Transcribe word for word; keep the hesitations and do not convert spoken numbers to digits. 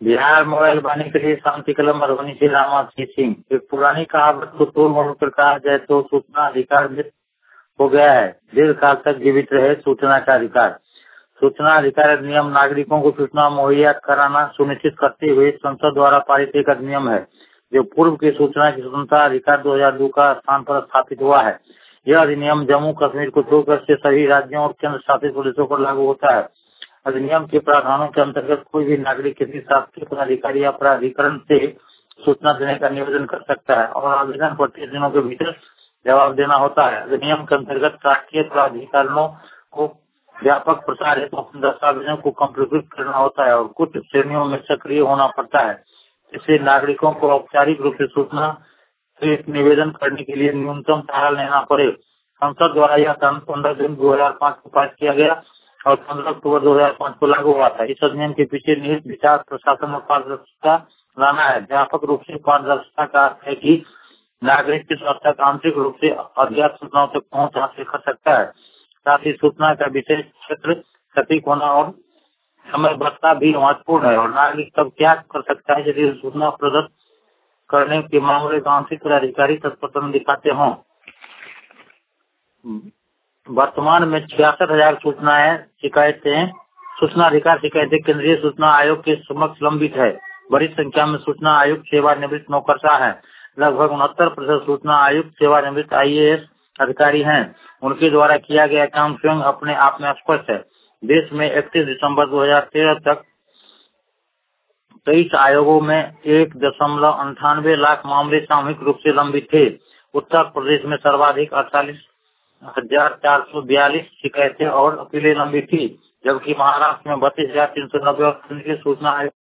Bihar mobile बानी के लिए शांति कलम मधुबनी से रामासी सिंह। एक पुरानी कहावत को तोड़ मोड़ कर कहा जाए तो सूचना अधिकार मृत हो गया है। दीर्घ काल तक जीवित रहे सूचना का अधिकार। सूचना अधिकार अधिनियम नागरिकों को सूचना मुहैया कराना सुनिश्चित करते हुए संसद द्वारा पारित एक अधिनियम है जो पूर्व के सूचना की स्वतंत्रता अधिकार दो हज़ार दो का स्थान पर स्थापित हुआ है। यह अधिनियम जम्मू कश्मीर को छोड़कर से सभी राज्यों और केंद्र शासित प्रदेशों पर लागू होता है। अधिनियम के प्रावधानों के अंतर्गत कोई भी नागरिक किसी शासकीय पदाधिकारी या प्राधिकरण से सूचना देने का निवेदन कर सकता है और आवेदन पर तीस दिनों के भीतर जवाब देना होता है। अधिनियम के अंतर्गत राष्ट्रीय प्राधिकरणों को व्यापक प्रसार हेतु अपने दस्तावेजों को कम्प्यूटरीकृत करना होता है और कुछ श्रेणियों में सक्रिय होना पड़ता है। इससे नागरिकों को औपचारिक रूप से सूचना से निवेदन करने के लिए न्यूनतम सहारा लेना पड़े। संसद द्वारा यह कानून पंद्रह जून दो हजार पाँच को पास किया गया और पंद्रह अक्टूबर दो हजार पाँच को लागू हुआ था। इस अधिनियम के पीछे निहित विचार प्रशासन में पारदर्शिता लाना है। व्यापक रूप से पारदर्शिता का अर्थ है कि नागरिक किस हद तक आंतरिक रूप से अज्ञात सूचनाओं तक पहुंच हासिल कर सकता है। साथ ही सूचना का विशेष क्षेत्र सटीक होना और समयबद्धता भी महत्वपूर्ण है और नागरिक तब क्या कर सकता है यदि सूचना प्रदत्त करने के मामले का आंतरिक पदाधिकारी तत्परता दिखाते हों। वर्तमान में छियासठ हजार सूचनाएं शिकायतें सूचना अधिकार शिकायतें केंद्रीय सूचना आयोग के समक्ष लंबित है। बड़ी संख्या में सूचना आयुक्त सेवानिवृत्त नौकरशाह है। लगभग उनहत्तर प्रतिशत सूचना आयुक्त सेवानिवृत्त आई ए एस अधिकारी हैं। उनके द्वारा किया गया काम स्वयं अपने आप में स्पष्ट है। देश में इकतीस दिसंबर दो हजार तेरह तक तेईस आयोगों में एक दशमलव अंठानवे लाख मामले सामूहिक रूप से लंबित थे। उत्तर प्रदेश में सर्वाधिक अड़तालीस हजार चार सौ बयालीस शिकायतें और अपीलें लंबित थी, जबकि महाराष्ट्र में बत्तीस हजार तीन सौ नब्बे और केंद्रीय सूचना आयोग